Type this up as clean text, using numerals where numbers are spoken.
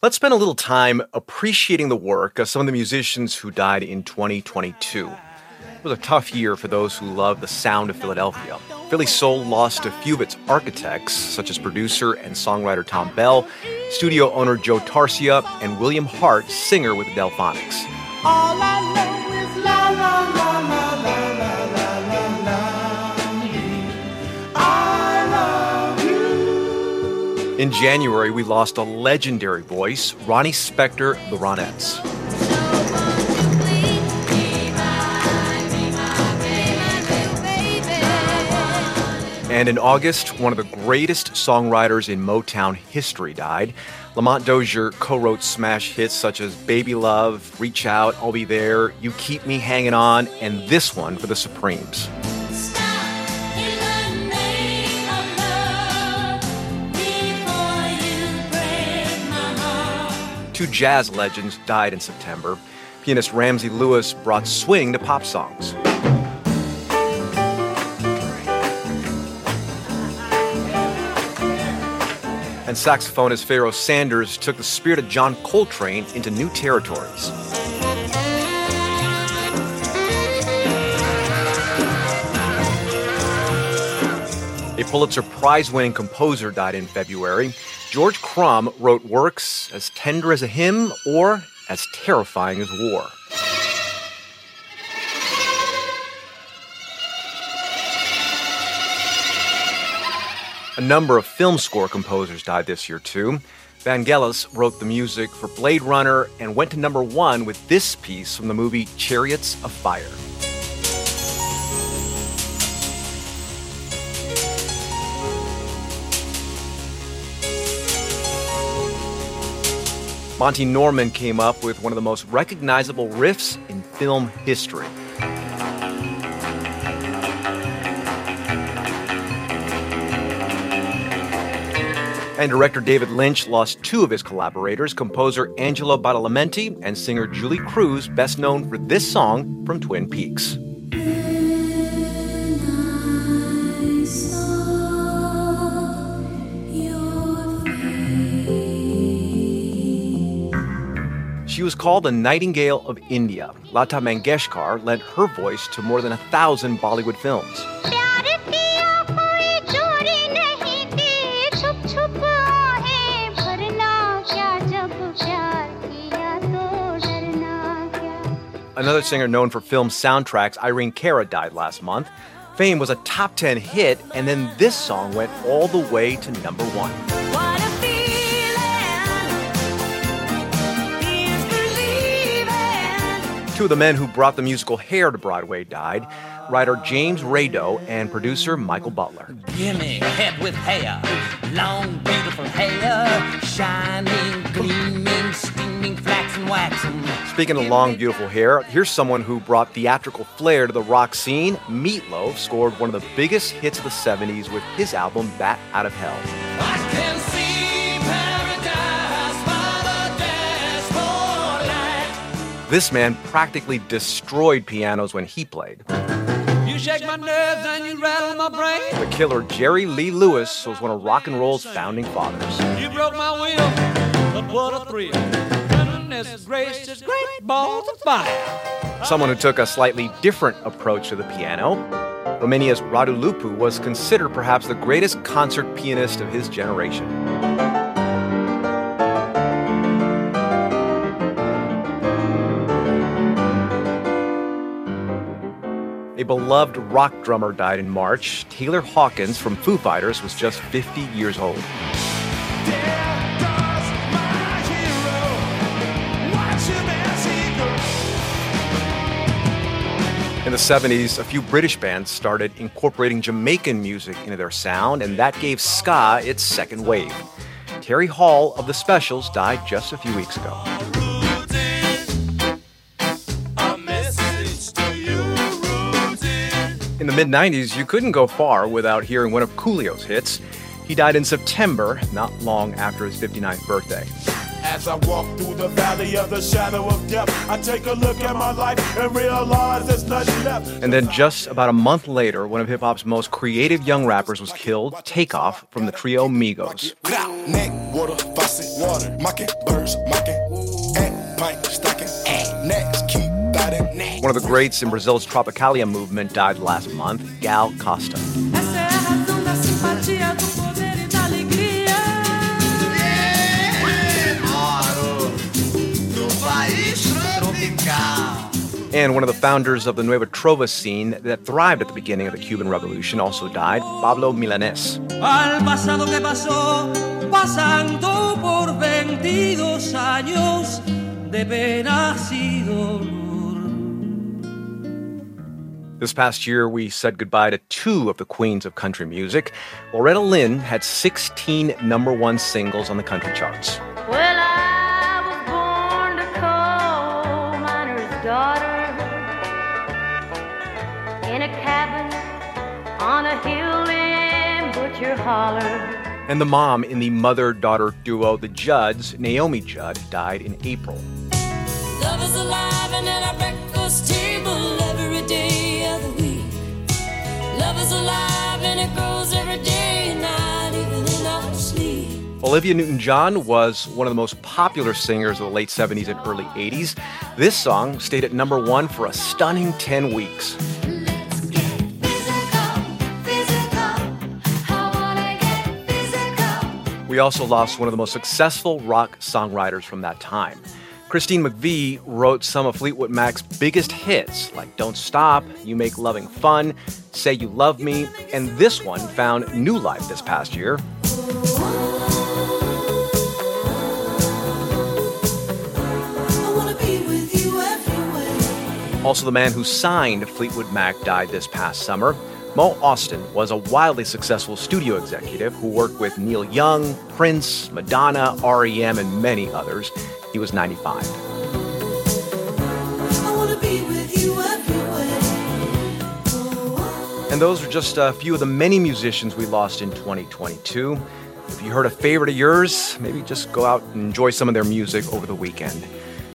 Let's spend a little time appreciating the work of some of the musicians who died in 2022. It was a tough year for those who love the sound of Philadelphia. Philly Soul lost a few of its architects, such as producer and songwriter Tom Bell, studio owner Joe Tarsia, and William Hart, singer with the Delphonics. All I know is la la la la la la la la la. I love you. In January, we lost a legendary voice, Ronnie Spector, the Ronettes. And in August, one of the greatest songwriters in Motown history died. Lamont Dozier co-wrote smash hits such as Baby Love, Reach Out, I'll Be There, You Keep Me Hanging On, and this one for the Supremes. Two jazz legends died in September. Pianist Ramsey Lewis brought swing to pop songs. And saxophonist Pharoah Sanders took the spirit of John Coltrane into new territories. A Pulitzer Prize-winning composer died in February. George Crumb wrote works as tender as a hymn or as terrifying as war. A number of film score composers died this year, too. Vangelis wrote the music for Blade Runner and went to number one with this piece from the movie Chariots of Fire. Monty Norman came up with one of the most recognizable riffs in film history. And director David Lynch lost two of his collaborators, composer Angelo Badalamenti and singer Julie Cruz, best known for this song from Twin Peaks. She was called the Nightingale of India. Lata Mangeshkar lent her voice to more than 1,000 Bollywood films. Another singer known for film soundtracks, Irene Cara, died last month. Fame was a top 10 hit, and then this song went all the way to number one. What a feeling is believing. Two of the men who brought the musical Hair to Broadway died, writer James Rado and producer Michael Butler. Give me a head with hair, long, beautiful hair, shining, gleaming, steaming, flaxen, waxen. Speaking of long, beautiful hair, here's someone who brought theatrical flair to the rock scene. Meatloaf scored one of the biggest hits of the 70s with his album Bat Out of Hell. I can see paradise by the dashboard light. This man practically destroyed pianos when he played. You shake my nerves and you rattle my brain. The killer Jerry Lee Lewis was one of rock and roll's founding fathers. You broke my will, but what a thrill. Goodness gracious, great balls of fire. Someone who took a slightly different approach to the piano. Romania's Radu Lupu was considered perhaps the greatest concert pianist of his generation. A beloved rock drummer died in March. Taylor Hawkins from Foo Fighters was just 50 years old. In the 70s, a few British bands started incorporating Jamaican music into their sound, and that gave ska its second wave. Terry Hall of The Specials died just a few weeks ago. In the mid-90s, you couldn't go far without hearing one of Coolio's hits. He died in September, not long after his 59th birthday. As I walk through the valley of the shadow of death, I take a look at my life and realize there's nothing left. And then just about a month later, one of hip-hop's most creative young rappers was killed, Takeoff, from the trio Migos. Neck, water, faucet, water, mocking, birds, mocking, and pint, stacking, next, keep biting. One of the greats in Brazil's Tropicalia movement died last month, Gal Costa. Essa é a razão da simpatia, do poder e da alegria. And one of the founders of the Nueva Trova scene that thrived at the beginning of the Cuban Revolution also died, Pablo Milanés. Al pasado que pasó, pasando por 22 años de penas y dolor. This past year, we said goodbye to two of the queens of country music. Loretta Lynn had 16 number one singles on the country charts. Well, I was born a coal miner's daughter in a cabin on a hill in Butcher Holler. And the mom in the mother-daughter duo, the Judds, Naomi Judd, died in April. Love is alive and at our breakfast table every day of the week. Love is alive and it grows every day and night, even in our sleep. Olivia Newton-John was one of the most popular singers of the late 70s and early 80s. This song stayed at number one for a stunning 10 weeks. Let's get physical, physical. I wanna get physical. We also lost one of the most successful rock songwriters from that time. Christine McVie wrote some of Fleetwood Mac's biggest hits, like Don't Stop, You Make Loving Fun, Say You Love Me, and this one found new life this past year. I wanna be with you everywhere. Also, the man who signed Fleetwood Mac died this past summer. Mo Austin was a wildly successful studio executive who worked with Neil Young, Prince, Madonna, R.E.M., and many others. He was 95. I wanna be with you everywhere. And those are just a few of the many musicians we lost in 2022. If you heard a favorite of yours, maybe just go out and enjoy some of their music over the weekend.